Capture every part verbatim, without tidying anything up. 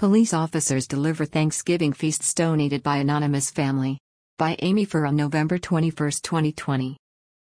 Police officers deliver Thanksgiving feasts donated by anonymous family. By Amy Furr on November twenty-first, twenty twenty.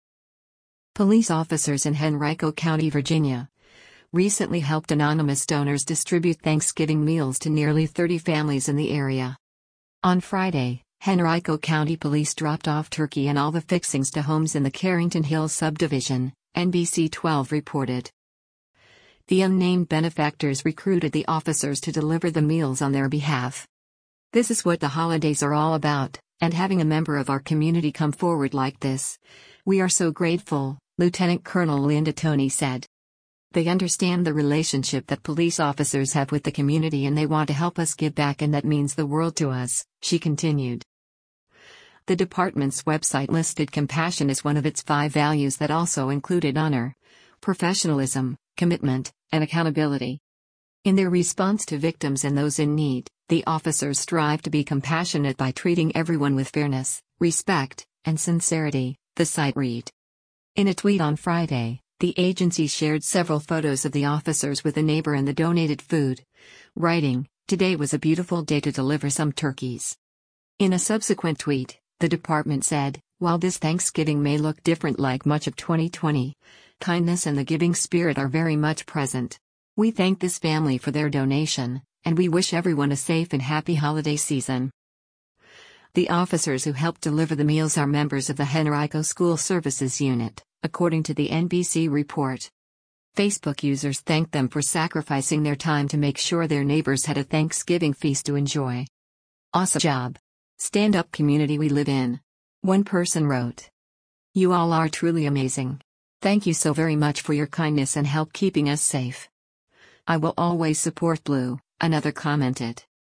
Police officers in Henrico County, Virginia, recently helped anonymous donors distribute Thanksgiving meals to nearly thirty families in the area. On Friday, Henrico County Police dropped off turkey and all the fixings to homes in the Carrington Hills subdivision, N B C twelve reported. The unnamed benefactors recruited the officers to deliver the meals on their behalf. "This is what the holidays are all about, and having a member of our community come forward like this. We are so grateful," Lieutenant Colonel Linda Toney said. "They understand the relationship that police officers have with the community and they want to help us give back, and that means the world to us," she continued. The department's website listed compassion as one of its five values that also included honor, professionalism, commitment, and accountability. In their response to victims and those in need, the officers strive to be compassionate by treating everyone with fairness, respect, and sincerity, the site read. In a tweet on Friday, the agency shared several photos of the officers with a neighbor and the donated food, writing, "Today was a beautiful day to deliver some turkeys." In a subsequent tweet, the department said, "While this Thanksgiving may look different like much of twenty twenty, kindness and the giving spirit are very much present. We thank this family for their donation, and we wish everyone a safe and happy holiday season." The officers who helped deliver the meals are members of the Henrico School Services Unit, according to the N B C report. Facebook users thanked them for sacrificing their time to make sure their neighbors had a Thanksgiving feast to enjoy. "Awesome job. Stand-up community we live in," one person wrote. "You all are truly amazing. Thank you so very much for your kindness and help keeping us safe. I will always support Blue," another commented.